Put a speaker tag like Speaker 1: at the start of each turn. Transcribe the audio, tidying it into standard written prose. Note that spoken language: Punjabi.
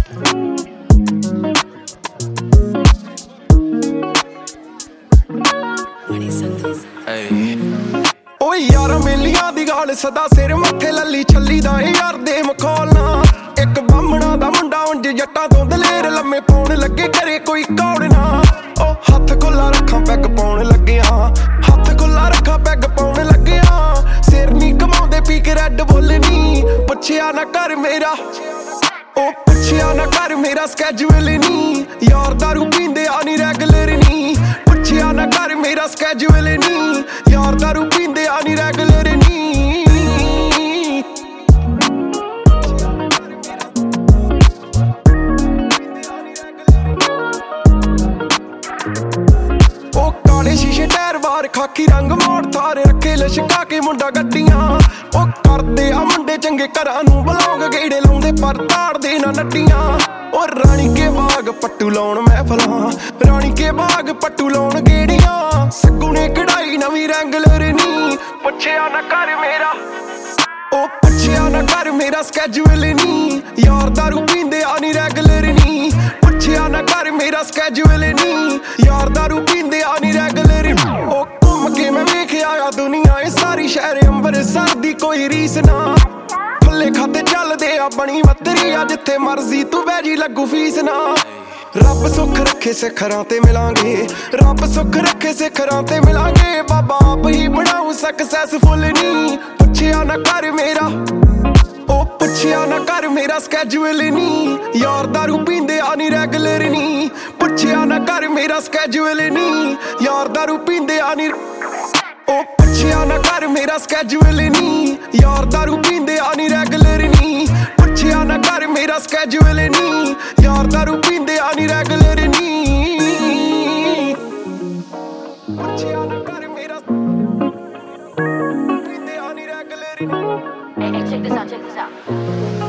Speaker 1: ਓ ਯਾਰ ਮੇਲੀਆਂ ਦੀ ਗਾਲ ਸਦਾ ਸਿਰ ਮੱਥੇ ਲੱਲੀ ਛੱਲੀ ਦਾ ਯਾਰ ਦੇ ਮਖੌਲਣਾ ਇੱਕ ਬਾਹਮਣਾ ਦਾ ਮੁੰਡਾ ਉਂਝ ਜੱਟਾਂ ਤੋਂ ਦਲੇਰ ਲੰਮੇ ਪਾਉਣ ਲੱਗੇ ਕਰੇ ਕੋਈ ਕੌੜ ਨਾ ਓ ਹੱਥ ਖੁੱਲਾ ਰੱਖਾਂ ਪੈਗ ਪਾਉਣ ਲੱਗਿਆ ਹੱਥ ਖੁੱਲਾ ਰੱਖਾਂ ਪੈਗ ਪਾਉਣ ਲੱਗਿਆ ਸਿਰ ਨੀ ਕਮਾਉਂਦੇ ਪੀ ਕੇ ਰੈੱਡ ਬੁੱਲ ਨੀ ਪੁੱਛਿਆ ਨਾ ਕਰ ਮੇਰਾ ਓ ਪੁੱਛਿਆ ਨਾ ਕਰ ਮੇਰਾ ਸਕੈਜੂਅਲ ਨੀ ਯਾਰ ਦਾਰੂ ਪੀਂਦੇ ਆ ਨੀ ਰੈਗੂਲਰ ਨੀ ਪੁੱਛਿਆ ਨਾ ਕਰ ਮੇਰਾ ਸਕੈਜੂਅਲ ਨੀ ਯਾਰ ਦਾਰੂ ਪੀਂਦੇ ਆ ਨੀ ਰੈਗੂਲਰ ਨੀ ਉਹ ਕਾਲੇ ਸ਼ੀਸ਼ੇ ਟਾਇਰ ਬਾਰ ਖਾਕੀ ਰੰਗ ਮੋੜ ਥਾਰੇ ਰੱਖੇ ਲਸ਼ਕਾ ਕੇ ਮੁੰਡਾ ਗੱਡੀਆਂ ਉਹ ਕਰਦੇ ਆ ਮੁੰਡੇ ਚੰਗੇ ਘਰਾਂ ਨੂੰ ਬਲੌਂਗ ਗੇੜੇ ਲਾਉਂਦੇ ਪਰ ਤਾੜਦੇ ਨਾ ਨੱਟੀਆਂ ਉਹ ਰਾਣੀ ਕੇ ਬਾਗ ਪੱਟੂ ਲਾਉਣ ਮਹਿਫਲਾਂ ਰਾਣੀ ਕੇ ਬਾਗ ਪੱਟੂ ਲਾਉਣ ਗੇੜੀਆਂ ਸੱਗੂ ਨੇ ਕਢਾਈ ਨਵੀਂ ਰੈਂਗਲਰ ਨੀ ਪੁੱਛਿਆ ਨਾ ਕਰ ਮੇਰਾ ਉਹ ਪੁੱਛਿਆ ਨਾ ਕਰ ਮੇਰਾ ਸਕੈਜੂਅਲ ਨੀ ਯਾਰ ਦਾਰੂ ਪੀਂਦੇ ਆ ਨੀ ਰੈਗੂਲਰ ਨੀ ਪੁੱਛਿਆ ਨਾ ਕਰ ਮੇਰਾ ਸਕੈਜੂਅਲ ਨੀ ਯਾਰ ਦਾਰੂ ਪੀਂਦੇ ਆ ਨੀ ਰੈਗੂਲਰ ਉਹ ਘੁੰਮ ਕੇ ਮੈਂ ਵੇਖਿਆ ਆ ਦੁਨੀਆ ਇਹ ਸਾਰੀ ਸ਼ਹਿਰ ਅੰਬਰਸਰ ਦੀ ਕੋਈ ਰੀਸ ਨਾ ਫੁੱਲੇ ਖਾਤੇ ਚੱਲਦੇ ਆ ਬਣੀ ਮੱਤਰੀ ਆ ਜਿੱਥੇ ਮਰਜ਼ੀ ਤੂੰ ਬਹਿ ਜੀ ਲੱਗੂ ਫੀਸ ਨਾ ਰੱਬ ਸੁੱਖ ਰੱਖੇ ਸਿਖਰਾਂ ਤੇ ਮਿਲਾਂਗੇ ਰੱਬ ਸੁੱਖ ਰੱਖੇ ਸਿਖਰਾਂ ਤੇ ਮਿਲਾਂਗੇ ਬਾਬਾ ਆਪ ਹੀ ਬਣਾਉ ਸਕਸੈਸਫੁਲ ਨੀ ਪੁੱਛਿਆ ਨਾ ਕਰ ਮੇਰਾ ਉਹ ਪੁੱਛਿਆ ਨਾ ਕਰ ਮੇਰਾ ਸਕੈਜੂਅਲ ਨੀ ਯਾਰ ਦਾਰੂ ਪੀਂਦੇ ਆ ਨੀ ਰੈਗੂਲਰ ਨੀ ਪੁੱਛਿਆ ਨਾ ਕਰ ਮੇਰਾ ਸਕੈਜੂਅਲ ਨੀ ਯਾਰ ਦਾਰੂ ਪੀਂਦੇ ਆ ਨੀ ਉਹ ਪੁੱਛਿਆ ਨਾ ਕਰ ਮੇਰਾ ਸਕੈਜੂਅਲ ਨੀ ਯਾਰ ਦਾਰੂ ਪੀਂਦੇ ਆ ਨੀ ਰੈਗੂਲਰ ਨੀ ਪੁੱਛਿਆ ਨਾ ਕਰ ਮੇਰਾ ਸਕੈਜੂਅਲ ਨੀ ਯਾਰ ਦਾਰੂ ਪੀਂਦੇ ਆ ਨੀ ਰੈਗੂਲਰ ਨੀ ਪੁੱਛਿਆ ਨਾ ਕਰ ਮੇਰਾ ਪੀਂਦੇ ਆ ਨੀ ਰੈਗੂਲਰ ਨੀ
Speaker 2: Hey, check this out, check this out.